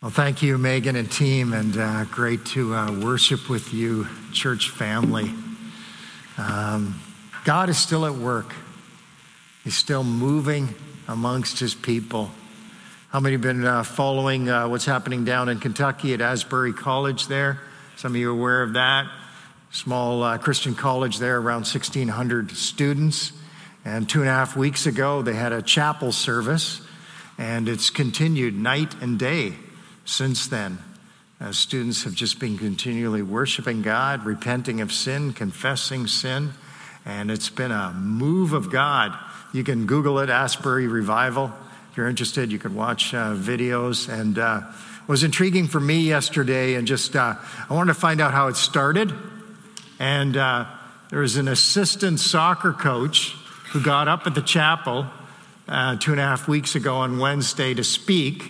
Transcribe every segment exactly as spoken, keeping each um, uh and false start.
Well, thank you, Megan and team, and uh, great to uh, worship with you, church family. Um, God is still at work. He's still moving amongst his people. How many have been uh, following uh, what's happening down in Kentucky at Asbury College there? Some of you are aware of that. Small uh, Christian college there, around sixteen hundred students. And two and a half weeks ago, they had a chapel service, and it's continued night and day since then. As students have just been continually worshiping God, repenting of sin, confessing sin, and it's been a move of God. You can Google it, Asbury Revival. If you're interested, you can watch uh, videos. And uh, it was intriguing for me yesterday, and just uh, I wanted to find out how it started. And uh, there was an assistant soccer coach who got up at the chapel uh, two and a half weeks ago on Wednesday to speak.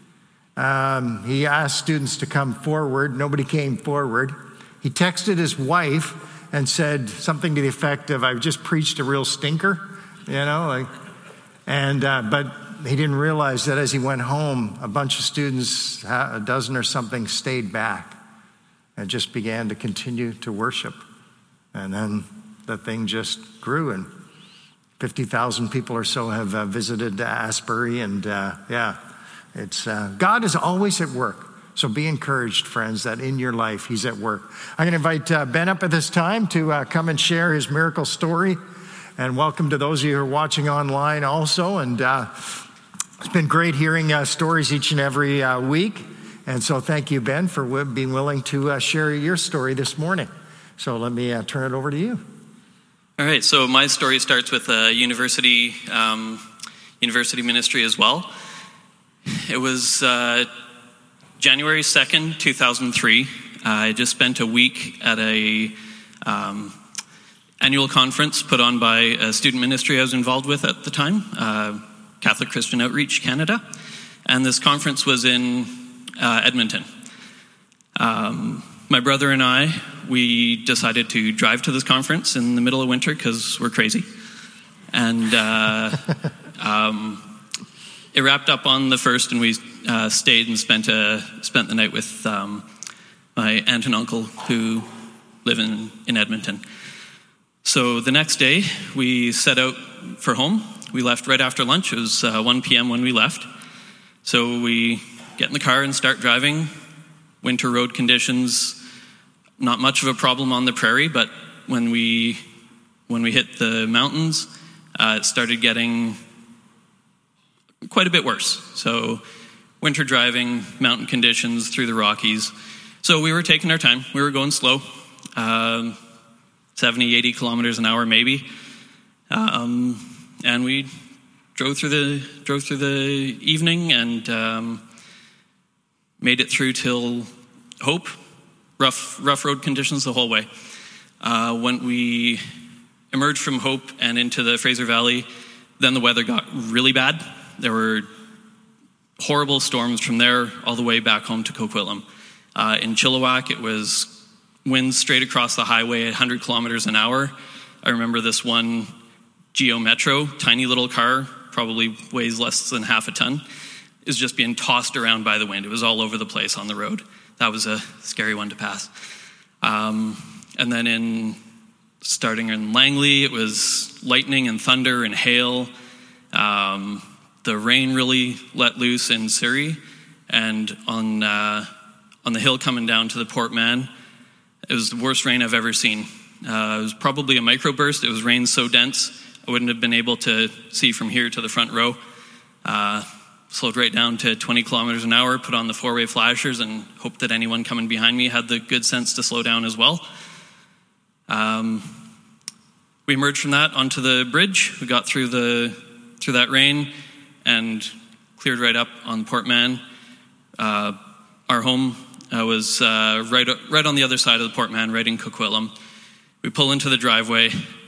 Um, he asked students to come forward. Nobody came forward. He texted his wife and said something to the effect of, "I've just preached a real stinker," you know, like, and uh, but he didn't realize that as he went home, a bunch of students, a dozen or something, stayed back and just began to continue to worship. And then the thing just grew, and fifty thousand people or so have uh, visited Asbury, and uh, yeah. It's uh, God is always at work. So be encouraged, friends, that in your life, he's at work. I'm going to invite uh, Ben up at this time to uh, come and share his miracle story. And welcome to those of you who are watching online also. And uh, it's been great hearing uh, stories each and every uh, week. And so thank you, Ben, for w- being willing to uh, share your story this morning. So let me uh, turn it over to you. All right, so my story starts with a university, um, university ministry as well. It was uh, January second, two thousand three. Uh, I just spent a week at a um, annual conference put on by a student ministry I was involved with at the time, uh, Catholic Christian Outreach Canada. And this conference was in uh, Edmonton. Um, my brother and I, we decided to drive to this conference in the middle of winter because we're crazy. And uh, um, it wrapped up on the first, and we uh, stayed and spent a, spent the night with um, my aunt and uncle who live in, in Edmonton. So the next day, we set out for home. We left right after lunch. It was uh, one p.m. when we left. So we get in the car and start driving. Winter road conditions, not much of a problem on the prairie, but when we when we hit the mountains, uh, it started getting quite a bit worse. So winter driving, mountain conditions through the Rockies. So we were taking our time. We were going slow, um, seventy, eighty kilometers an hour maybe. Um, and we drove through the drove through the evening and um, made it through till Hope. Rough, rough road conditions the whole way. Uh, when we emerged from Hope and into the Fraser Valley, then the weather got really bad. There were horrible storms from there all the way back home to Coquitlam. Uh, in Chilliwack, it was winds straight across the highway at one hundred kilometers an hour. I remember this one Geo Metro, tiny little car, probably weighs less than half a ton, is just being tossed around by the wind. It was all over the place on the road. That was a scary one to pass. Um, and then in starting in Langley, it was lightning and thunder and hail. Um, The rain really let loose in Surrey, and on uh, on the hill coming down to the Port Mann, it was the worst rain I've ever seen. Uh, it was probably a microburst. It was rain so dense, I wouldn't have been able to see from here to the front row. Uh, slowed right down to twenty kilometers an hour, put on the four-way flashers, and hoped that anyone coming behind me had the good sense to slow down as well. Um, we emerged from that onto the bridge. We got through the through that rain and cleared right up on Port Mann. Uh, our home uh, was uh, right right on the other side of the Port Mann, right in Coquitlam. We pull into the driveway,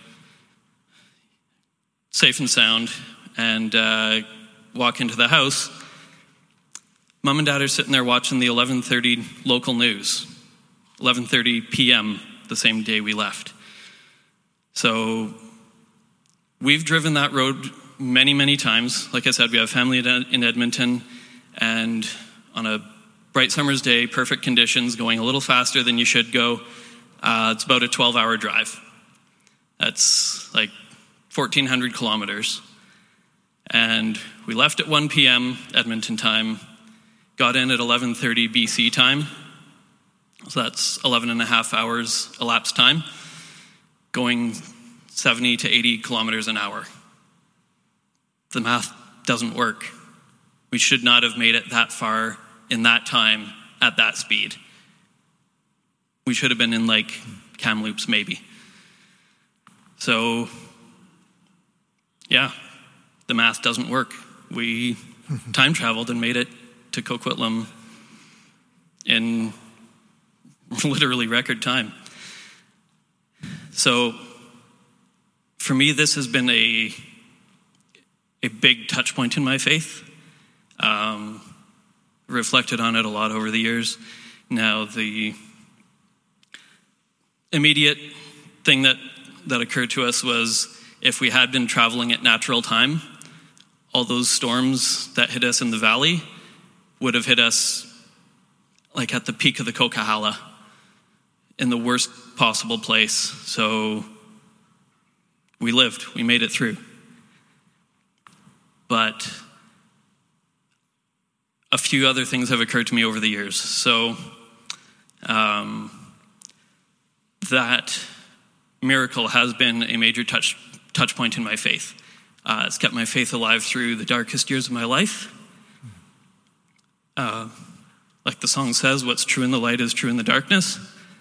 safe and sound, and uh, walk into the house. Mom and Dad are sitting there watching the eleven thirty local news, eleven thirty p.m. the same day we left. So we've driven that road many, many times. Like I said, we have family in Edmonton, and on a bright summer's day, perfect conditions, going a little faster than you should go. Uh, it's about a twelve-hour drive. That's like fourteen hundred kilometers. And we left at one p.m. Edmonton time, got in at eleven thirty B C time. So that's eleven and a half hours elapsed time, going seventy to eighty kilometers an hour. The math doesn't work. We should not have made it that far in that time at that speed. We should have been in like Kamloops maybe. So, yeah, the math doesn't work. We time traveled and made it to Coquitlam in literally record time. So, for me, this has been a a big touch point in my faith. Um, reflected on it a lot over the years. Now, the immediate thing that, that occurred to us was if we had been traveling at natural time, all those storms that hit us in the valley would have hit us like at the peak of the Coquihalla, in the worst possible place. So we lived, we made it through. But a few other things have occurred to me over the years. So um, that miracle has been a major touch touch point in my faith. Uh, it's kept my faith alive through the darkest years of my life. Uh, like the song says, what's true in the light is true in the darkness.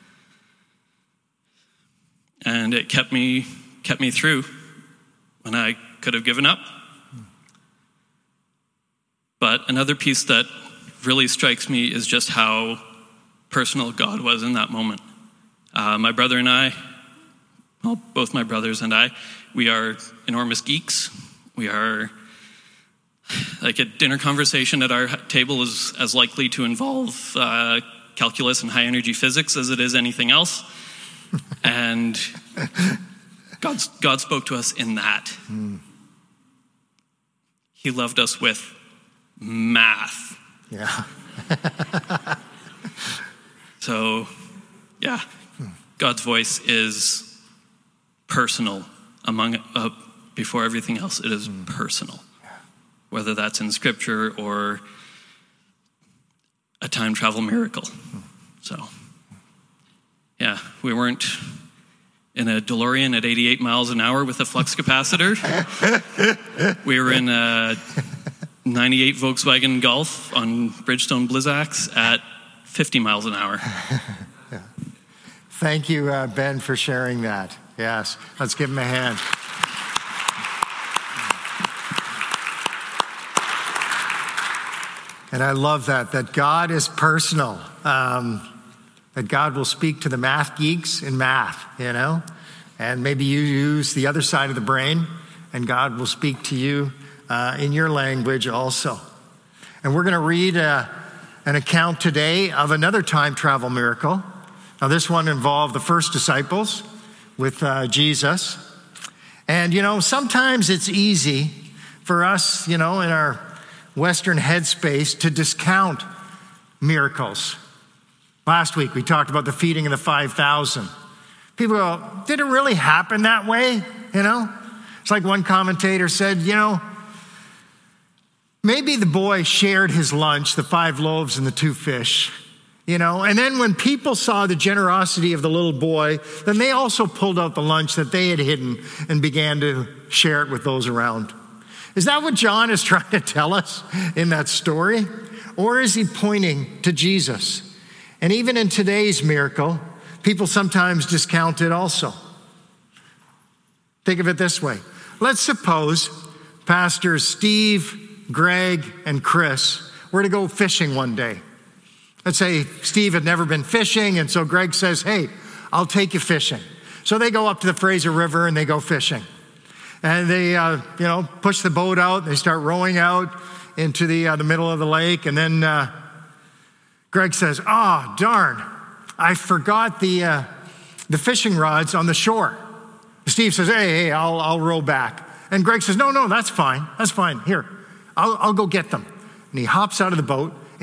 And it kept me kept me through when I could have given up. But another piece that really strikes me is just how personal God was in that moment. Uh, my brother and I, well, both my brothers and I, we are enormous geeks. We are, like a dinner conversation at our table is as likely to involve uh, calculus and high energy physics as it is anything else. And God, God spoke to us in that. Mm. He loved us with math. Yeah. So, yeah, God's voice is personal among uh, before everything else. It is mm. personal, yeah. Whether that's in Scripture or a time travel miracle. Mm. So, yeah, we weren't in a DeLorean at eighty-eight miles an hour with a flux capacitor. We were in a ninety-eight Volkswagen Golf on Bridgestone Blizzaks at fifty miles an hour. Yeah. Thank you, uh, Ben, for sharing that. Yes, let's give him a hand. And I love that, that God is personal. Um, that God will speak to the math geeks in math, you know? And maybe you use the other side of the brain, and God will speak to you uh, in your language also. And we're going to read uh, an account today of another time travel miracle. Now, this one involved the first disciples with uh, Jesus. And, you know, sometimes it's easy for us, you know, in our Western headspace to discount miracles. Last week, we talked about the feeding of the five thousand. People go, did it really happen that way? You know? It's like one commentator said, you know, maybe the boy shared his lunch, the five loaves and the two fish, you know? And then when people saw the generosity of the little boy, then they also pulled out the lunch that they had hidden and began to share it with those around. Is that what John is trying to tell us in that story? Or is he pointing to Jesus? And even in today's miracle, people sometimes discount it also. Think of it this way. Let's suppose Pastors Steve, Greg, and Chris were to go fishing one day. Let's say Steve had never been fishing, and so Greg says, hey, I'll take you fishing. So they go up to the Fraser River and they go fishing. And they, uh, you know, push the boat out. They start rowing out into the, uh, the middle of the lake, and then uh, Greg says, oh, darn, I forgot the uh, the fishing rods on the shore. Steve says, hey, hey, I'll, I'll row back. And Greg says, no, no, that's fine. That's fine. Here, I'll, I'll go get them. And he hops out of the boat, and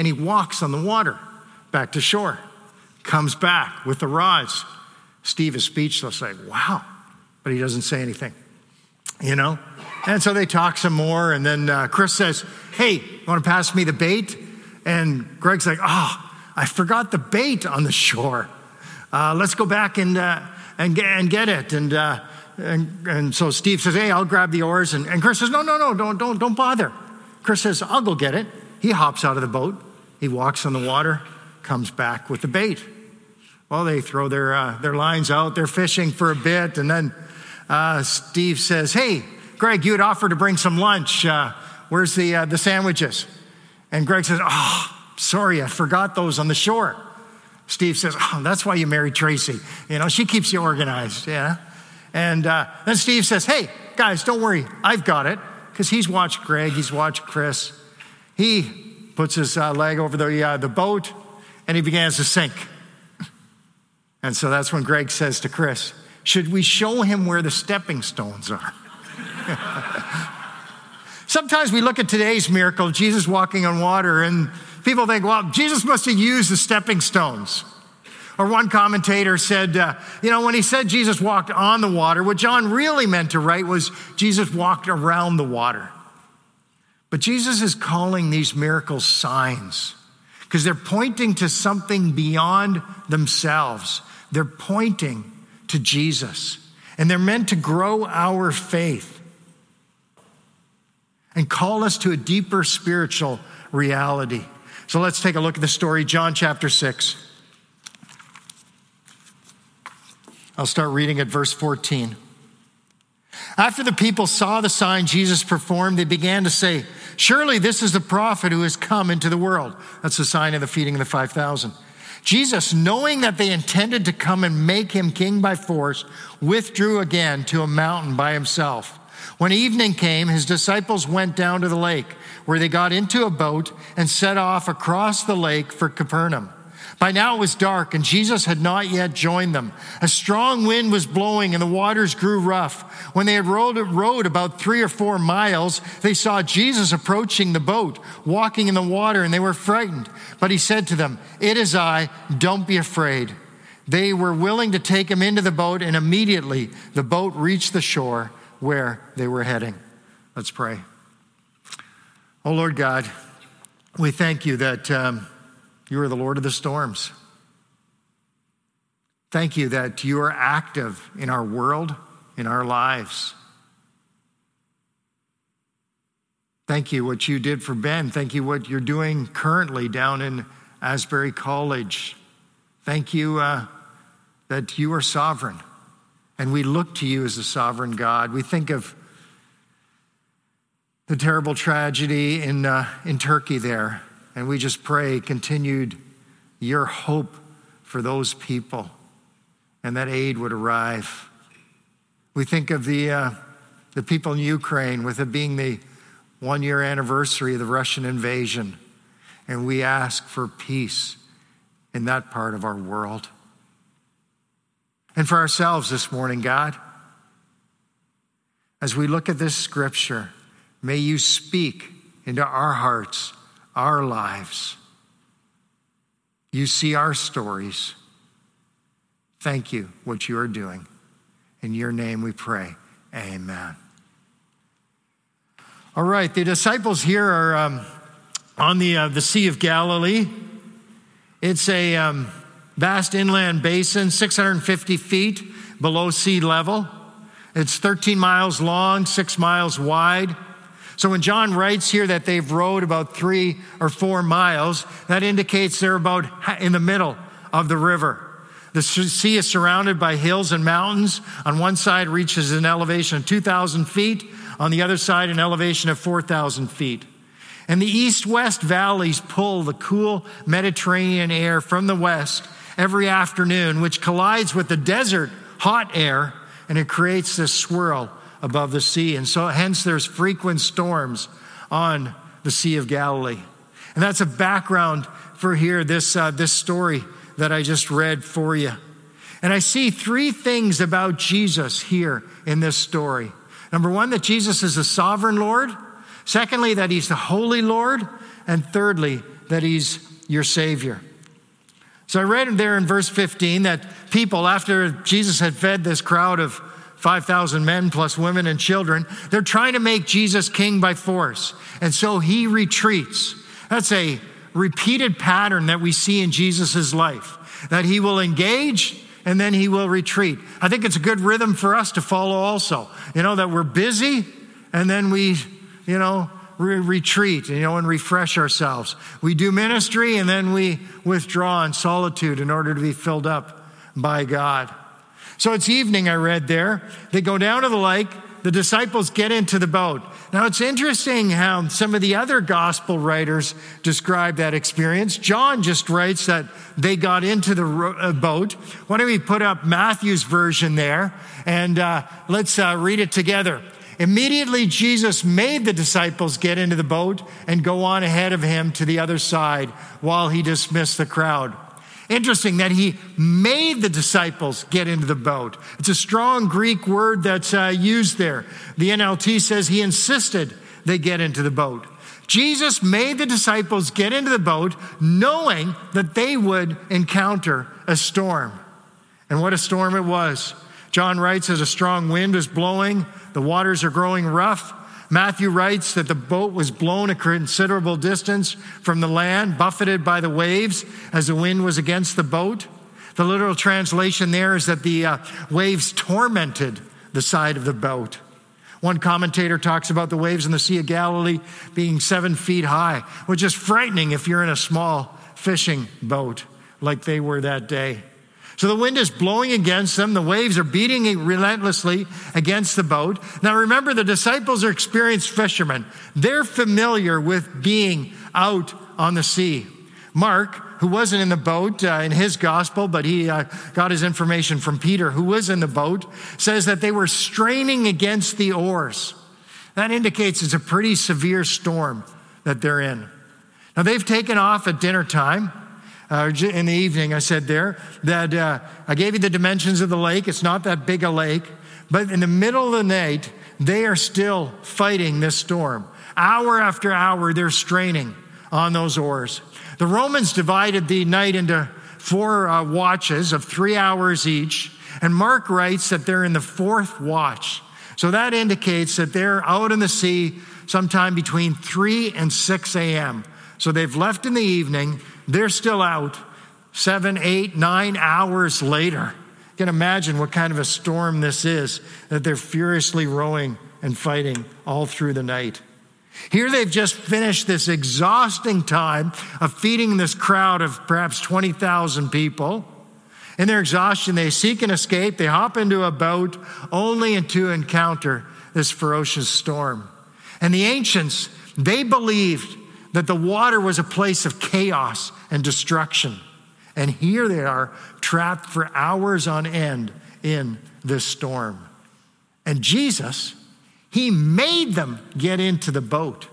and he walks on the water back to shore, comes back with the rods. Steve is speechless, like, wow, but he doesn't say anything, you know? And so they talk some more, and then uh, Chris says, hey, you want to pass me the bait? And Greg's like, oh, I forgot the bait on the shore. Uh, let's go back and uh, and, get, and get it. And, uh, and and so Steve says, hey, I'll grab the oars. And, and Chris says, no, no, no, don't, don't, don't bother. Chris says, I'll go get it. He hops out of the boat. He walks on the water, comes back with the bait. Well, they throw their uh, their lines out. They're fishing for a bit. And then uh, Steve says, hey, Greg, you had offered to bring some lunch. Uh, where's the uh, the sandwiches? And Greg says, oh, sorry, I forgot those on the shore. Steve says, oh, that's why you married Tracy. You know, she keeps you organized, yeah. And uh, then Steve says, hey, guys, don't worry, I've got it. Because he's watched Greg, he's watched Chris. He puts his uh, leg over the, uh, the boat, and he begins to sink. And so that's when Greg says to Chris, should we show him where the stepping stones are? Sometimes we look at today's miracle, Jesus walking on water, and people think, well, Jesus must have used the stepping stones. Or one commentator said, uh, you know, when he said Jesus walked on the water, what John really meant to write was Jesus walked around the water. But Jesus is calling these miracles signs because they're pointing to something beyond themselves. They're pointing to Jesus, and they're meant to grow our faith and call us to a deeper spiritual reality. So let's take a look at the story, John chapter six. I'll start reading at verse fourteen. After the people saw the sign Jesus performed, they began to say, surely this is the prophet who has come into the world. That's the sign of the feeding of the five thousand. Jesus, knowing that they intended to come and make him king by force, withdrew again to a mountain by himself. When evening came, his disciples went down to the lake, where they got into a boat and set off across the lake for Capernaum. By now it was dark, and Jesus had not yet joined them. A strong wind was blowing, and the waters grew rough. When they had rowed, rowed about three or four miles, they saw Jesus approaching the boat, walking in the water, and they were frightened. But he said to them, it is I, don't be afraid. They were willing to take him into the boat, and immediately the boat reached the shore where they were heading. Let's pray. Oh, Lord God, we thank you that um, you are the Lord of the storms. Thank you that you are active in our world, in our lives. Thank you what you did for Ben. Thank you what you're doing currently down in Asbury College. Thank you uh, that you are sovereign. And we look to you as the sovereign God. We think of the terrible tragedy in uh, in Turkey there, and we just pray continued your hope for those people, and that aid would arrive. We think of the uh, the people in Ukraine, with it being the one-year anniversary of the Russian invasion, and we ask for peace in that part of our world. And for ourselves this morning, God, as we look at this scripture, may you speak into our hearts, our lives. You see our stories. Thank you what you are doing. In your name we pray, amen. All right, the disciples here are um, on the, uh, the Sea of Galilee. It's a um, vast inland basin, six hundred fifty feet below sea level. It's thirteen miles long, six miles wide. So when John writes here that they've rowed about three or four miles, that indicates they're about in the middle of the river. The sea is surrounded by hills and mountains. On one side reaches an elevation of two thousand feet. On the other side, an elevation of four thousand feet. And the east-west valleys pull the cool Mediterranean air from the west every afternoon, which collides with the desert hot air, and it creates this swirl above the sea. And so hence there's frequent storms on the Sea of Galilee. And that's a background for here, this, uh, this story that I just read for you. And I see three things about Jesus here in this story. Number one, that Jesus is the sovereign Lord. Secondly, that he's the holy Lord. And thirdly, that he's your Savior. So I read there in verse fifteen that people, after Jesus had fed this crowd of five thousand men plus women and children, they're trying to make Jesus king by force. And so he retreats. That's a repeated pattern that we see in Jesus' life, that he will engage and then he will retreat. I think it's a good rhythm for us to follow also. You know, that we're busy and then we, you know, re- retreat, you know, and refresh ourselves. We do ministry and then we withdraw in solitude in order to be filled up by God. So it's evening, I read there. They go down to the lake. The disciples get into the boat. Now, it's interesting how some of the other gospel writers describe that experience. John just writes that they got into the boat. Why don't we put up Matthew's version there, and uh, let's uh, read it together. Immediately, Jesus made the disciples get into the boat and go on ahead of him to the other side while he dismissed the crowd. Interesting that he made the disciples get into the boat. It's a strong Greek word that's uh, used there. The N L T says he insisted they get into the boat. Jesus made the disciples get into the boat knowing that they would encounter a storm. And what a storm it was. John writes, as a strong wind is blowing, the waters are growing rough. Matthew writes that the boat was blown a considerable distance from the land, buffeted by the waves as the wind was against the boat. The literal translation there is that the uh, waves tormented the side of the boat. One commentator talks about the waves in the Sea of Galilee being seven feet high, which is frightening if you're in a small fishing boat like they were that day. So the wind is blowing against them. The waves are beating relentlessly against the boat. Now remember, the disciples are experienced fishermen. They're familiar with being out on the sea. Mark, who wasn't in the boat uh, in his gospel, but he uh, got his information from Peter, who was in the boat, says that they were straining against the oars. That indicates it's a pretty severe storm that they're in. Now they've taken off at dinner time. Uh, in the evening, I said there that uh, I gave you the dimensions of the lake. It's not that big a lake. But in the middle of the night, they are still fighting this storm. Hour after hour, they're straining on those oars. The Romans divided the night into four uh, watches of three hours each. And Mark writes that they're in the fourth watch. So that indicates that they're out in the sea sometime between three and six a.m. So they've left in the evening. They're still out seven, eight, nine hours later. You can imagine what kind of a storm this is that they're furiously rowing and fighting all through the night. Here they've just finished this exhausting time of feeding this crowd of perhaps twenty thousand people. In their exhaustion, they seek an escape. They hop into a boat only to encounter this ferocious storm. And the ancients, they believed that the water was a place of chaos and destruction. And here they are, trapped for hours on end in this storm. And Jesus, he made them get into the boat.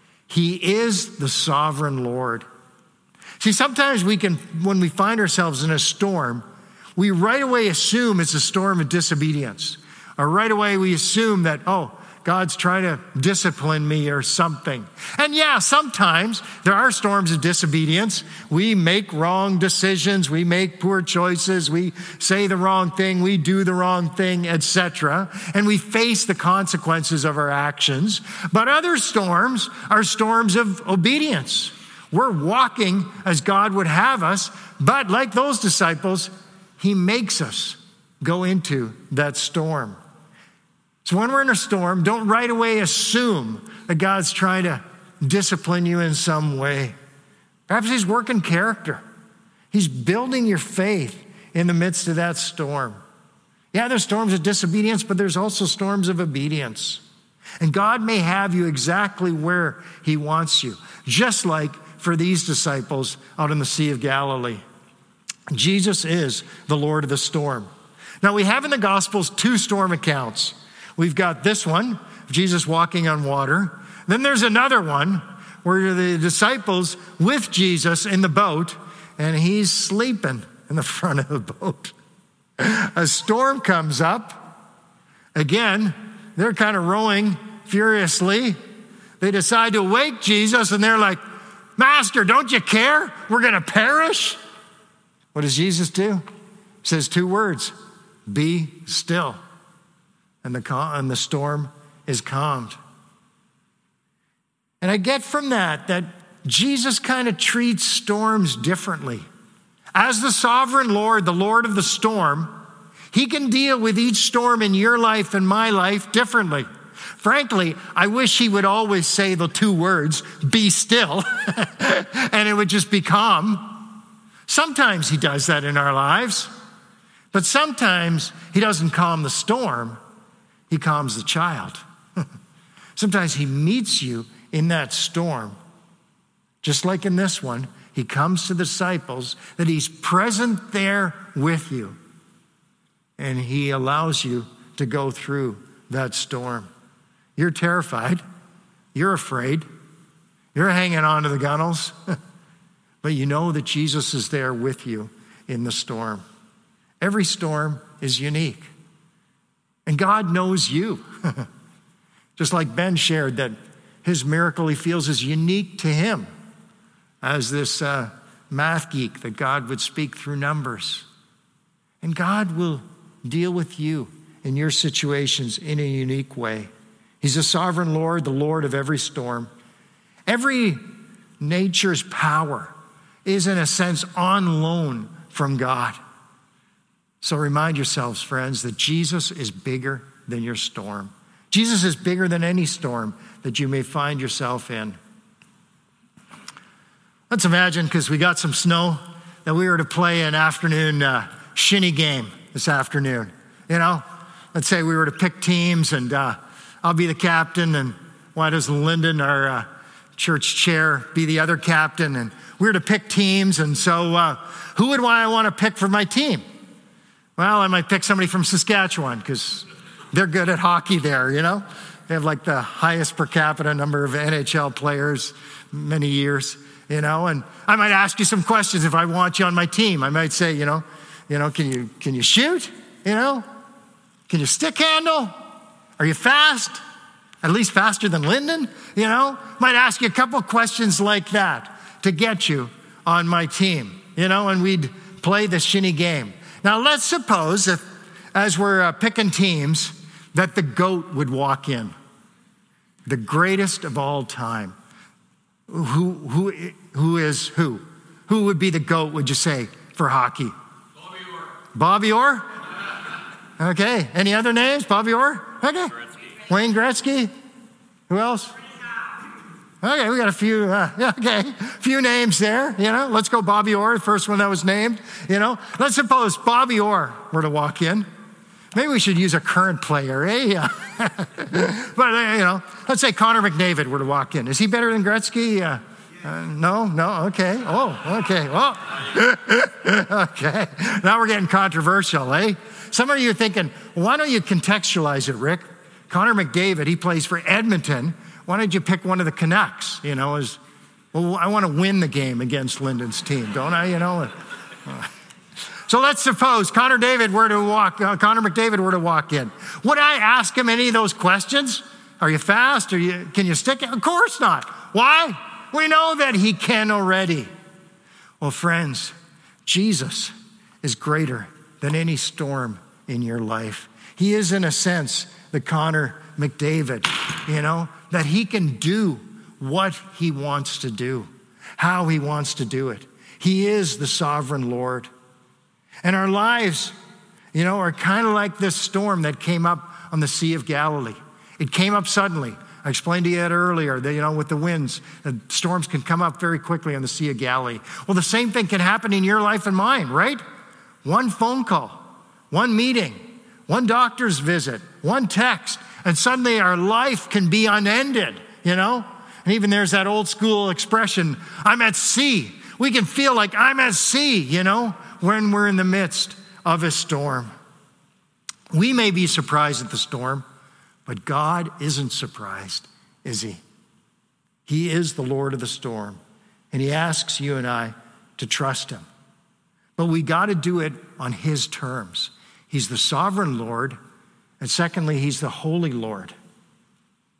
He is the sovereign Lord. See, sometimes we can, when we find ourselves in a storm, we right away assume it's a storm of disobedience. Or right away we assume that, oh, God's trying to discipline me or something. And yeah, sometimes there are storms of disobedience. We make wrong decisions. We make poor choices. We say the wrong thing. We do the wrong thing, et cetera. And we face the consequences of our actions. But other storms are storms of obedience. We're walking as God would have us, but like those disciples, he makes us go into that storm. So when we're in a storm, don't right away assume that God's trying to discipline you in some way. Perhaps he's working character. He's building your faith in the midst of that storm. Yeah, there's storms of disobedience, but there's also storms of obedience. And God may have you exactly where he wants you, just like for these disciples out in the Sea of Galilee. Jesus is the Lord of the storm. Now, we have in the Gospels two storm accounts. We've got this one, Jesus walking on water. Then there's another one where the disciples with Jesus in the boat, and he's sleeping in the front of the boat. A storm comes up. Again, they're kind of rowing furiously. They decide to wake Jesus, and they're like, Master, don't you care? We're going to perish. What does Jesus do? He says two words, be still. And the, cal- and the storm is calmed. And I get from that that Jesus kind of treats storms differently. As the sovereign Lord, the Lord of the storm, he can deal with each storm in your life and my life differently. Frankly, I wish he would always say the two words, be still, and it would just be calm. Sometimes he does that in our lives, but sometimes he doesn't calm the storm, he calms the child. Sometimes he meets you in that storm. Just like in this one, he comes to the disciples, that he's present there with you. And he allows you to go through that storm. You're terrified. You're afraid. You're hanging on to the gunnels. But you know that Jesus is there with you in the storm. Every storm is unique. And God knows you. Just like Ben shared that his miracle he feels is unique to him as this uh, math geek, that God would speak through numbers. And God will deal with you in your situations in a unique way. He's a sovereign Lord, the Lord of every storm. Every nature's power is, in a sense, on loan from God. So remind yourselves, friends, that Jesus is bigger than your storm. Jesus is bigger than any storm that you may find yourself in. Let's imagine, because we got some snow, that we were to play an afternoon uh, shinny game this afternoon. You know, let's say we were to pick teams, and uh, I'll be the captain, and why doesn't Lyndon, our uh, church chair, be the other captain? And we were to pick teams, and so uh, who would I want to pick for my team? Well, I might pick somebody from Saskatchewan, because they're good at hockey there, you know? They have like the highest per capita number of N H L players many years, you know? And I might ask you some questions if I want you on my team. I might say, you know, you know, can you can you shoot? You know? Can you stick handle? Are you fast? At least faster than Lyndon, you know? Might ask you a couple questions like that to get you on my team, you know? And we'd play the shinny game. Now, let's suppose if, as we're uh, picking teams, that the GOAT would walk in. The greatest of all time. Who, who, who is who? Who would be the GOAT, would you say, for hockey? Bobby Orr. Bobby Orr? Okay. Any other names? Bobby Orr? Okay. Gretzky. Wayne Gretzky? Who else? Okay, we got a few, uh, yeah, okay, a few names there, you know. Let's go Bobby Orr, the first one that was named, you know. Let's suppose Bobby Orr were to walk in. Maybe we should use a current player, eh? But, uh, you know, let's say Connor McDavid were to walk in. Is he better than Gretzky? Uh, uh, no, no, okay. Oh, okay, oh. Okay, now we're getting controversial, eh? Some of you are thinking, why don't you contextualize it, Rick? Connor McDavid, he plays for Edmonton. Why don't you pick one of the Canucks? You know, as well, I want to win the game against Lyndon's team, don't I? You know. So let's suppose Connor David were to walk. Uh, Connor McDavid were to walk in. Would I ask him any of those questions? Are you fast? Are you? Can you stick it? Of course not. Why? We know that he can already. Well, friends, Jesus is greater than any storm in your life. He is, in a sense, the Connor McDavid. You know. That he can do what he wants to do, how he wants to do it. He is the sovereign Lord. And our lives, you know, are kind of like this storm that came up on the Sea of Galilee. It came up suddenly. I explained to you that earlier, that, you know, with the winds, the storms can come up very quickly on the Sea of Galilee. Well, the same thing can happen in your life and mine, right? One phone call, one meeting, one doctor's visit, one text, and suddenly our life can be unended, you know? And even there's that old school expression, I'm at sea. We can feel like I'm at sea, you know, when we're in the midst of a storm. We may be surprised at the storm, but God isn't surprised, is he? He is the Lord of the storm, and he asks you and I to trust him. But we got to do it on his terms. He's the sovereign Lord. And secondly, he's the Holy Lord.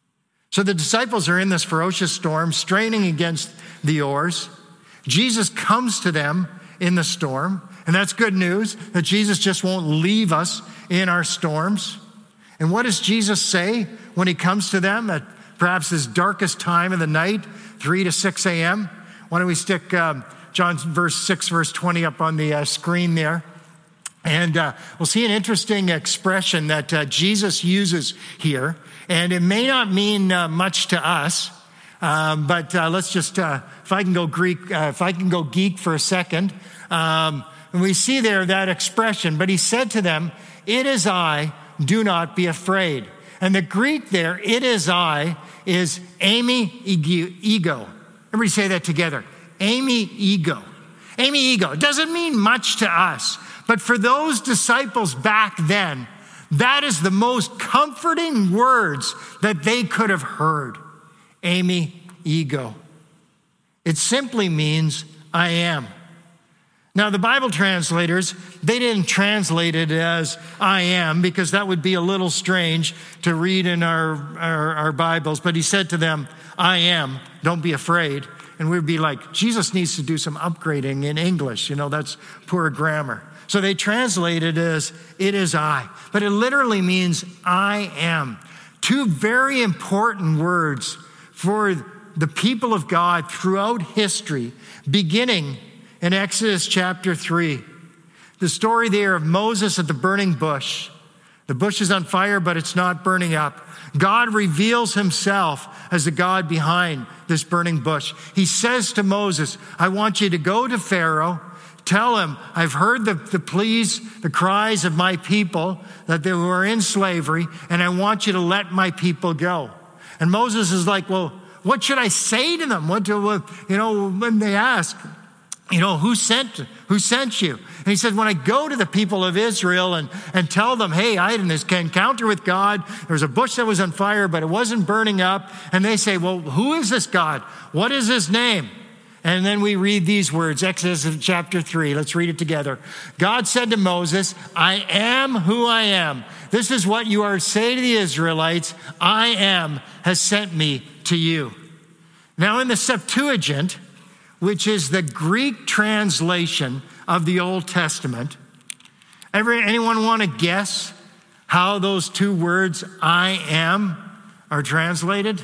So the disciples are in this ferocious storm, straining against the oars. Jesus comes to them in the storm, and that's good news, that Jesus just won't leave us in our storms. And what does Jesus say when he comes to them at perhaps this darkest time of the night, three to six a.m.? Why don't we stick um, John verse six, verse twenty up on the uh, screen there? And uh, we'll see an interesting expression that uh, Jesus uses here. And it may not mean uh, much to us, um, but uh, let's just, uh, if I can go Greek, uh, if I can go geek for a second. Um, and we see there that expression, but he said to them, "It is I, do not be afraid." And the Greek there, "it is I," is eimi ego. Everybody say that together. Eimi ego. Eimi ego. It doesn't mean much to us. But for those disciples back then, that is the most comforting words that they could have heard. Eimi ego. It simply means I am. Now, the Bible translators, they didn't translate it as I am, because that would be a little strange to read in our, our, our Bibles. But he said to them, I am, don't be afraid. And we'd be like, Jesus needs to do some upgrading in English. You know, that's poor grammar. So they translate it as, it is I. But it literally means I am. Two very important words for the people of God throughout history, beginning in Exodus chapter three. The story there of Moses at the burning bush. The bush is on fire, but it's not burning up. God reveals himself as the God behind this burning bush. He says to Moses, I want you to go to Pharaoh. Tell him, I've heard the, the pleas, the cries of my people that they were in slavery, and I want you to let my people go. And Moses is like, well, what should I say to them? What do, you know, when they ask, you know, who sent, who sent you? And he said, when I go to the people of Israel and, and tell them, hey, I had this encounter with God. There was a bush that was on fire, but it wasn't burning up. And they say, well, who is this God? What is his name? And then we read these words, Exodus chapter three. Let's read it together. God said to Moses, I am who I am. This is what you are to say to the Israelites. I am has sent me to you. Now in the Septuagint, which is the Greek translation of the Old Testament, ever, anyone want to guess how those two words, I am, are translated?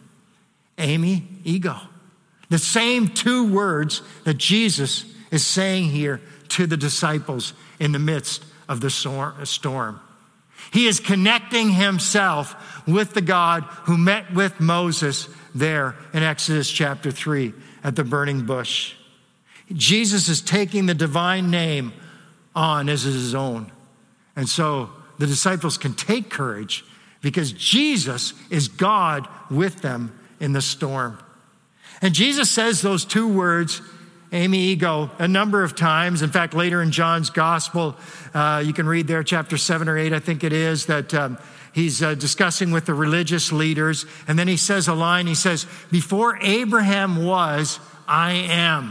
Eimi ego. The same two words that Jesus is saying here to the disciples in the midst of the storm. He is connecting himself with the God who met with Moses there in Exodus chapter three at the burning bush. Jesus is taking the divine name on as his own. And so the disciples can take courage because Jesus is God with them in the storm. And Jesus says those two words, eimi ego, a number of times. In fact, later in John's gospel, uh, you can read there, chapter seven or eight, I think it is, that um, he's uh, discussing with the religious leaders. And then he says a line, he says, before Abraham was, I am.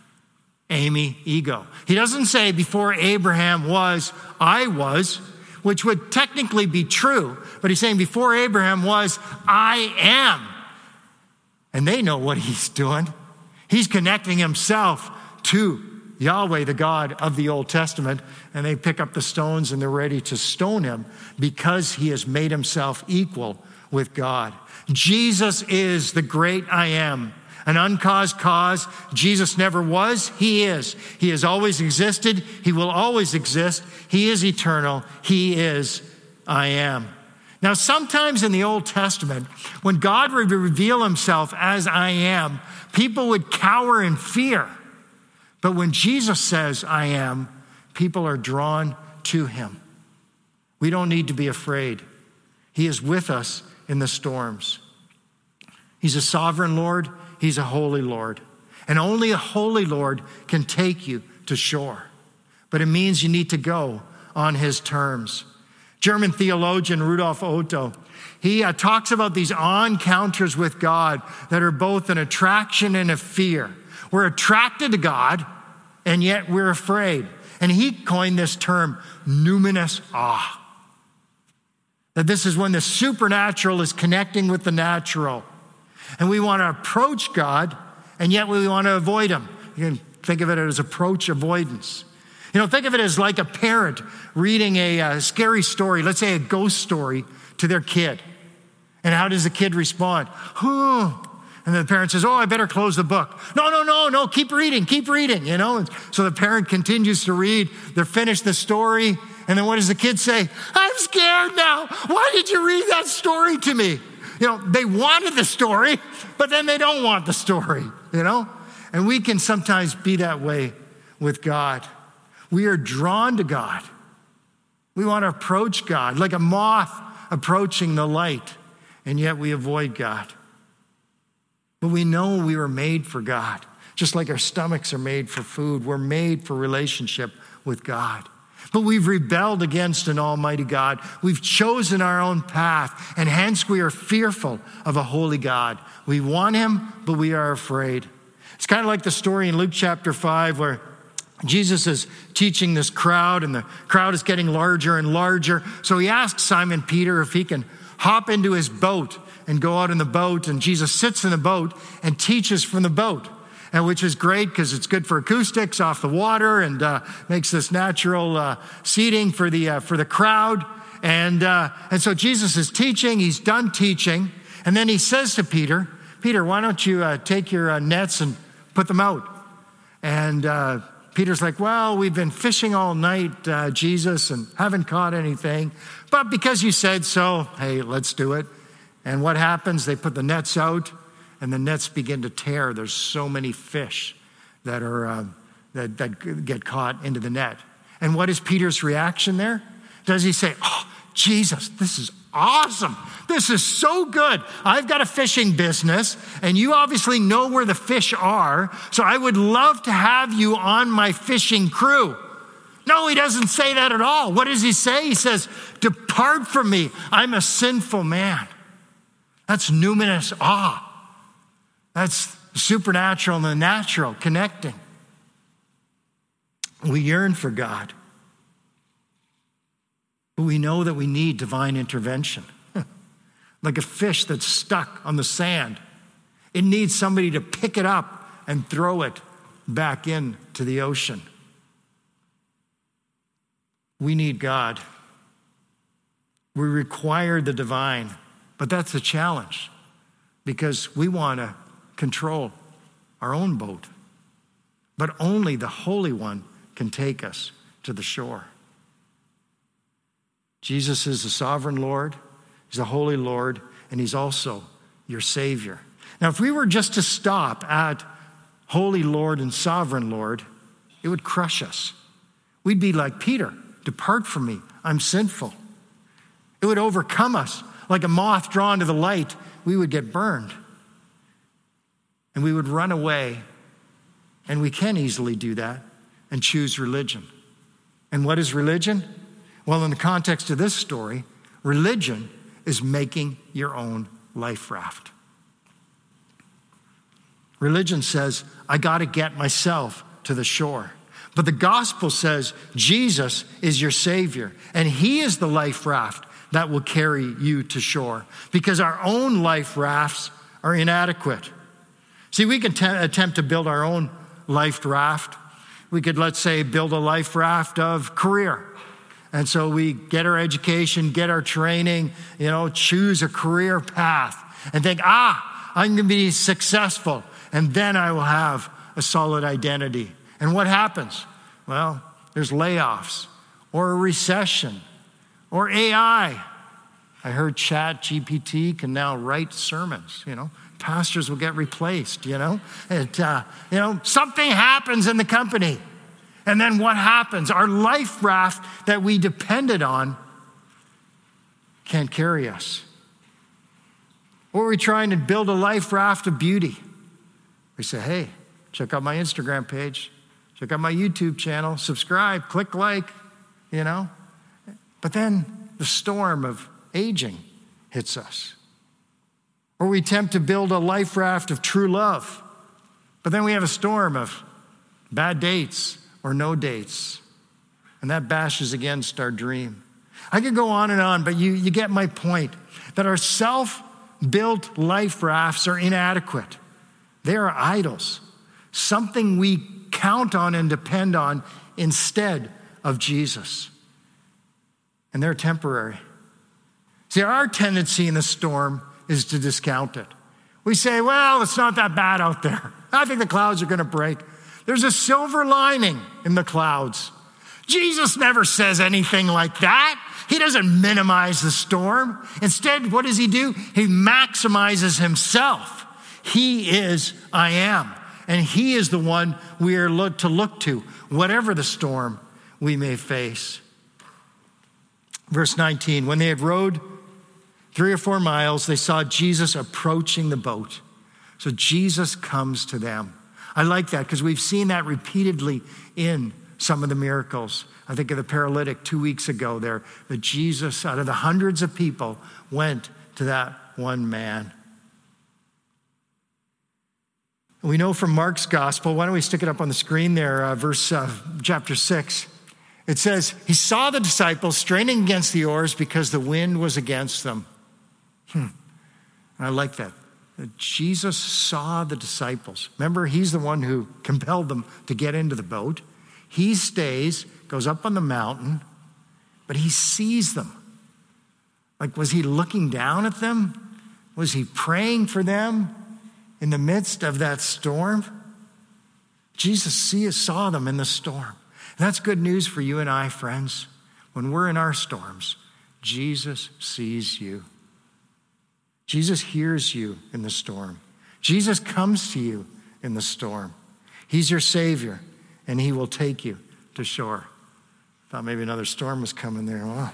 Eimi ego. He doesn't say before Abraham was, I was, which would technically be true. But he's saying before Abraham was, I am. And they know what he's doing. He's connecting himself to Yahweh, the God of the Old Testament, and they pick up the stones and they're ready to stone him because he has made himself equal with God. Jesus is the great I am, an uncaused cause. Jesus never was, he is. He has always existed, he will always exist. He is eternal, he is I am. Now, sometimes in the Old Testament, when God would reveal himself as I am, people would cower in fear. But when Jesus says I am, people are drawn to him. We don't need to be afraid. He is with us in the storms. He's a sovereign Lord. He's a holy Lord. And only a holy Lord can take you to shore. But it means you need to go on his terms. German theologian Rudolf Otto, he uh, talks about these encounters with God that are both an attraction and a fear. We're attracted to God, and yet we're afraid. And he coined this term, numinous awe. That this is when the supernatural is connecting with the natural. And we want to approach God, and yet we want to avoid him. You can think of it as approach avoidance. You know, think of it as like a parent reading a, a scary story, let's say a ghost story, to their kid. And how does the kid respond? Huh. And the parent says, oh, I better close the book. No, no, no, no, keep reading, keep reading, you know. And so the parent continues to read. They're finished the story. And then what does the kid say? I'm scared now. Why did you read that story to me? You know, they wanted the story, but then they don't want the story, you know. And we can sometimes be that way with God. We are drawn to God. We want to approach God like a moth approaching the light, and yet we avoid God. But we know we were made for God. Just like our stomachs are made for food, we're made for relationship with God. But we've rebelled against an almighty God. We've chosen our own path, and hence we are fearful of a holy God. We want him, but we are afraid. It's kind of like the story in Luke chapter five where Jesus is teaching this crowd, and the crowd is getting larger and larger. So he asks Simon Peter if he can hop into his boat and go out in the boat, and Jesus sits in the boat and teaches from the boat. And which is great because it's good for acoustics off the water and uh, makes this natural uh, seating for the uh, for the crowd. And uh, and so Jesus is teaching. He's done teaching, and then he says to Peter, "Peter, why don't you uh, take your uh, nets and put them out?" And uh, Peter's like, "Well, we've been fishing all night, uh, Jesus, and haven't caught anything. But because you said so, hey, let's do it." And what happens? They put the nets out. And the nets begin to tear. There's so many fish that are uh, that, that get caught into the net. And what is Peter's reaction there? Does he say, "Oh, Jesus, this is awesome. This is so good. I've got a fishing business, and you obviously know where the fish are, so I would love to have you on my fishing crew"? No, he doesn't say that at all. What does he say? He says, "Depart from me. I'm a sinful man." That's numinous awe. That's supernatural and the natural connecting. We yearn for God. But we know that we need divine intervention. Like a fish that's stuck on the sand. It needs somebody to pick it up and throw it back into the ocean. We need God. We require the divine. But that's a challenge because we want to control our own boat. But only the Holy One can take us to the shore. Jesus is the sovereign Lord, he's the holy Lord, and he's also your Savior. Now, if we were just to stop at Holy Lord and Sovereign Lord, it would crush us. We'd be like Peter, "Depart from me, I'm sinful." It would overcome us like a moth drawn to the light. We would get burned. And we would run away, and we can easily do that, and choose religion. And what is religion? Well, in the context of this story, religion is making your own life raft. Religion says, I got to get myself to the shore. But the gospel says Jesus is your Savior, and he is the life raft that will carry you to shore, because our own life rafts are inadequate. See, we can t- attempt to build our own life raft. We could, let's say, build a life raft of career. And so we get our education, get our training, you know, choose a career path and think, ah, I'm going to be successful. And then I will have a solid identity. And what happens? Well, there's layoffs or a recession or A I. I heard Chat G P T can now write sermons, you know. Pastors will get replaced, you know. It, uh, you know, something happens in the company. And then what happens? Our life raft that we depended on can't carry us. Or we're trying to build a life raft of beauty. We say, hey, check out my Instagram page. Check out my YouTube channel. Subscribe, click like, you know. But then the storm of aging hits us. Or we attempt to build a life raft of true love. But then we have a storm of bad dates or no dates. And that bashes against our dream. I could go on and on, but you, you get my point, that our self-built life rafts are inadequate. They are idols, something we count on and depend on instead of Jesus. And they're temporary. See, our tendency in the storm is to discount it. We say, well, it's not that bad out there. I think the clouds are going to break. There's a silver lining in the clouds. Jesus never says anything like that. He doesn't minimize the storm. Instead, what does he do? He maximizes himself. He is I am. And he is the one we are look to look to, whatever the storm we may face. Verse nineteen, when they had rowed three or four miles, they saw Jesus approaching the boat. So Jesus comes to them. I like that because we've seen that repeatedly in some of the miracles. I think of the paralytic two weeks ago there, that Jesus, out of the hundreds of people, went to that one man. We know from Mark's gospel, why don't we stick it up on the screen there, uh, verse uh, chapter six. It says, he saw the disciples straining against the oars because the wind was against them. Hmm. And I like that. That Jesus saw the disciples. Remember, he's the one who compelled them to get into the boat. He stays, goes up on the mountain, but he sees them. Like, was he looking down at them? Was he praying for them in the midst of that storm? Jesus see, saw them in the storm. And that's good news for you and I, friends. When we're in our storms, Jesus sees you. Jesus hears you in the storm. Jesus comes to you in the storm. He's your Savior, and he will take you to shore. Thought maybe another storm was coming there. Wow.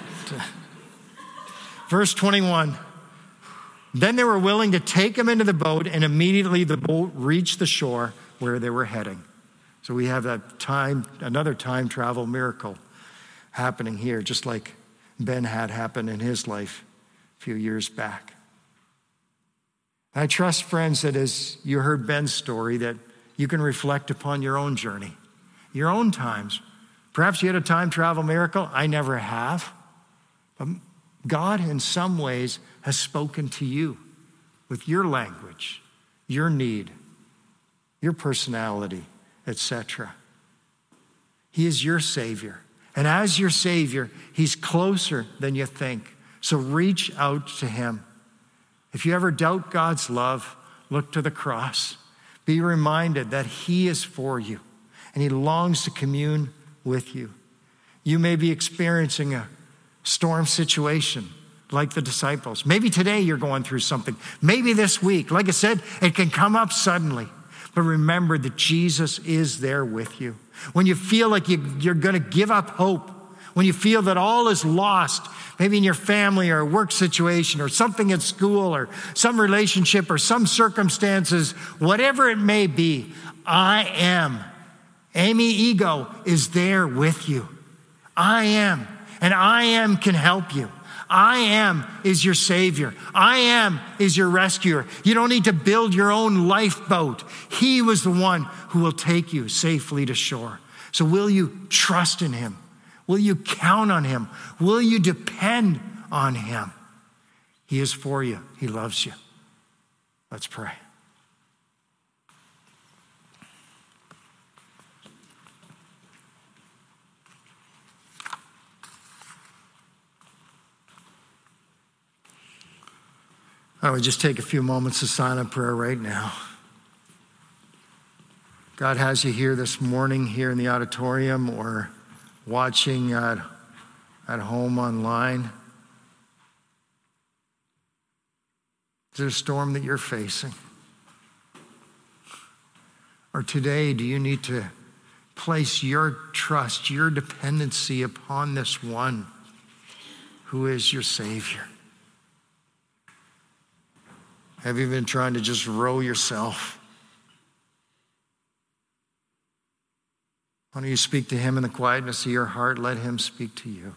Verse twenty-one, then they were willing to take him into the boat, and immediately the boat reached the shore where they were heading. So we have that time, another time travel miracle happening here, just like Ben had happen in his life a few years back. I trust, friends, that as you heard Ben's story, that you can reflect upon your own journey, your own times. Perhaps you had a time travel miracle. I never have. But God, in some ways, has spoken to you with your language, your need, your personality, et cetera. He is your Savior. And as your Savior, he's closer than you think. So reach out to him. If you ever doubt God's love, look to the cross. Be reminded that he is for you and he longs to commune with you. You may be experiencing a storm situation like the disciples. Maybe today you're going through something. Maybe this week. Like I said, it can come up suddenly. But remember that Jesus is there with you. When you feel like you, you're going to give up hope, when you feel that all is lost, maybe in your family or a work situation or something at school or some relationship or some circumstances, whatever it may be, I am. Amy Ego is there with you. I am. And I am can help you. I am is your Savior. I am is your rescuer. You don't need to build your own lifeboat. He was the one who will take you safely to shore. So will you trust in him? Will you count on him? Will you depend on him? He is for you. He loves you. Let's pray. I would just take a few moments of silent prayer right now. God has you here this morning, here in the auditorium, or watching at, at home online. Is there a storm that you're facing? Or today, do you need to place your trust, your dependency upon this one who is your Savior? Have you been trying to just row yourself? Why don't you speak to him in the quietness of your heart? Let him speak to you.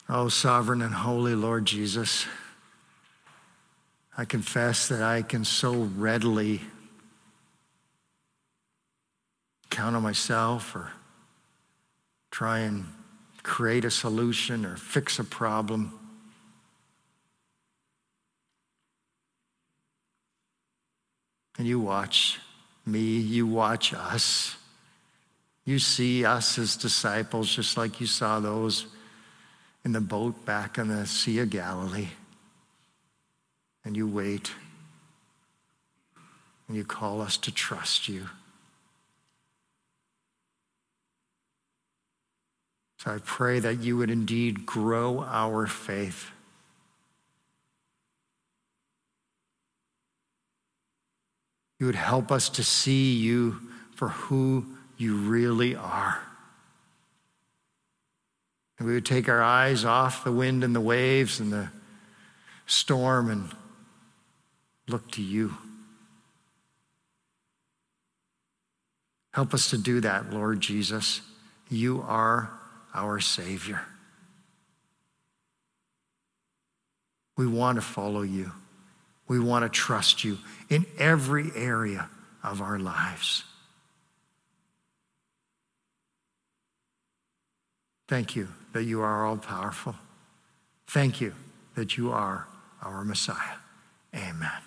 Oh, sovereign and holy Lord Jesus, I confess that I can so readily count on myself or try and create a solution or fix a problem. And you watch me, you watch us. You see us as disciples just like you saw those in the boat back on the Sea of Galilee. And you wait. And you call us to trust you. So I pray that you would indeed grow our faith. You would help us to see you for who you really are. And we would take our eyes off the wind and the waves and the storm and look to you. Help us to do that, Lord Jesus. You are our Savior. We want to follow you. We want to trust you in every area of our lives. Thank you that you are all powerful. Thank you that you are our Messiah. Amen.